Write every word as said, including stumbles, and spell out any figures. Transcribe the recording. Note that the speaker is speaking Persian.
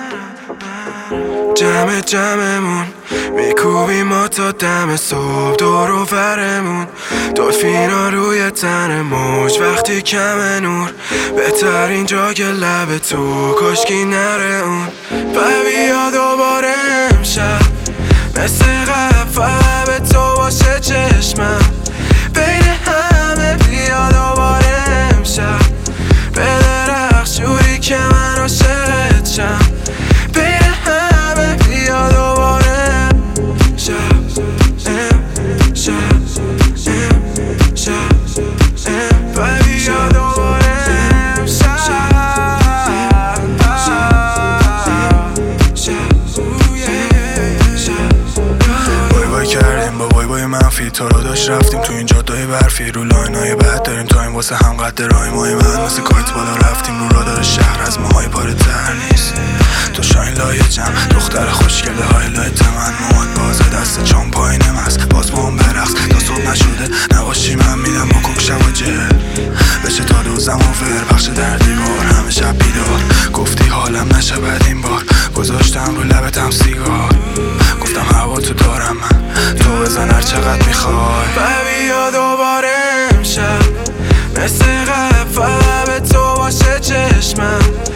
جمع جمعمون میکوبیم ما تا دم صبح دور و برمون، دلفینا روی تن موج وقتی کم نور، بهترین جا که لب تو کشکی نره اون. و بیا دوباره امشب مثل قبل فقط به تو باشه چشمم، بین همه بیا دوباره امشب به درخش جوری که من عاشقت شم، بین همه بیا دوباره امشب امشب امشب و بیا دوباره امشب بای بای کردیم با بای بای منفی، تو رو داشت رفتیم تو این جادای برفی، رو لاینای بد داریم تایم واسه هم قد رایم های من مثل کایت بالا رفتیم رو رادار شهر از ماهای پاره تر نیست. تو شاین لایه جم دختر خوشگله های لایت من، مواد بازه دست چون پایینم هست باز با هم برقص تا صبح نشده نباشی من میدم بکن شب و جل بشه تا دوزم و ور پخش در دیوار همه شب بیدار، گفتی حالم نشه بد این بار گذاشتم رو لبتم سیگار، گفتم هوا تو دارم من تو بزن هر چقدر میخوای و بیا دوباره امشب مثل قبل فقط به تو باشه چشمم،